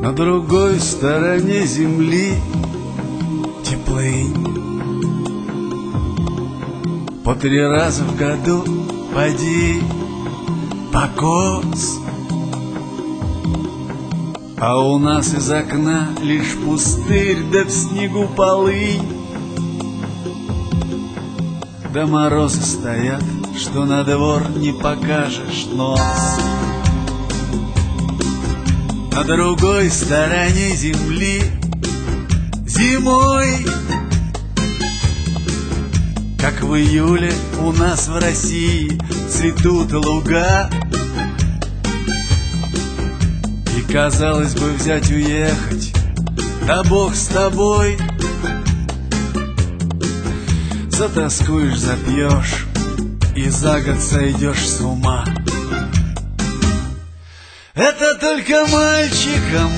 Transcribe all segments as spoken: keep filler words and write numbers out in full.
На другой стороне земли теплынь. По три раза в году поди покос, а у нас из окна лишь пустырь, да в снегу полынь. Да морозы стоят, что на двор не покажешь нос. На другой стороне земли зимой, как в июле у нас в России цветут луга. И казалось бы взять уехать, да Бог с тобой. Затоскуешь, запьешь и за год сойдешь с ума. Это только мальчикам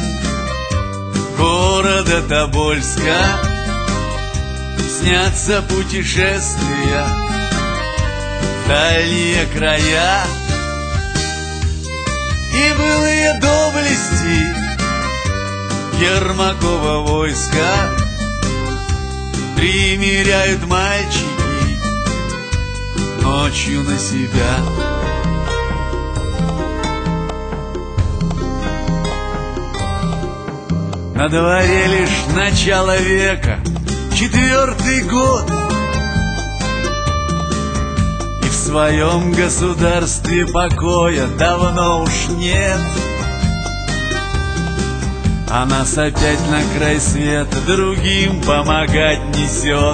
города Тобольска снятся путешествия в дальние края. И былые доблести Ермакова войска примеряют мальчики ночью на себя. На дворе лишь начало века, четвертый год, и в своем государстве покоя давно уж нет. А нас опять на край света другим помогать несет.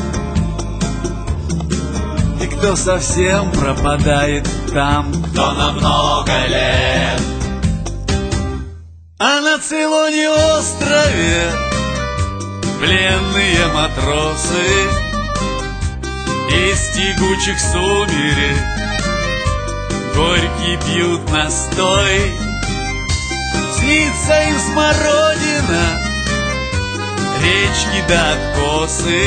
И кто совсем пропадает там, кто на много лет. А на Цейлоне острове пленные матросы из тягучих сумерек горький пьют настой. Снится им смородина, речки да откосы,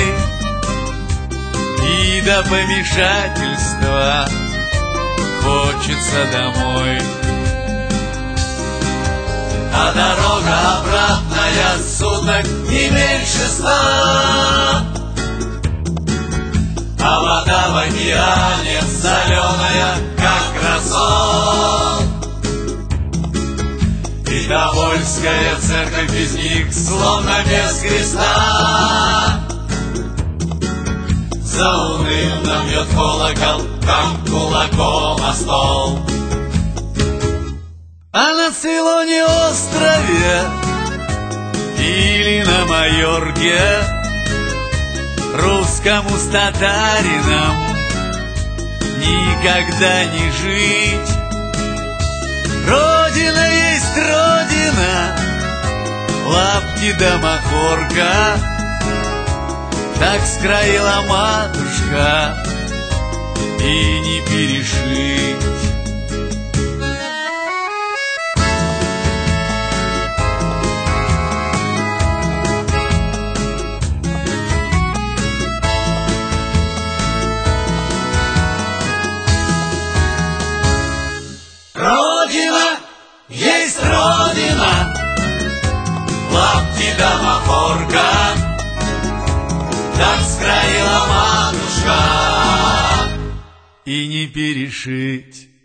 и до помешательства хочется домой. А дорога обратная суток не меньше ста, а вода в океане соленая, как рассол. И Тобольская церковь без них, словно без креста. Заунывно бьет колокол, как кулаком о стол. А на Цейлоне острове или на Майорке русскому с татарином никогда не жить. Родина есть родина, лапти да махорка, так скроила матушка, и не перешить. Родина есть родина, лапти да махорка, так скроила матушка, И не перешить.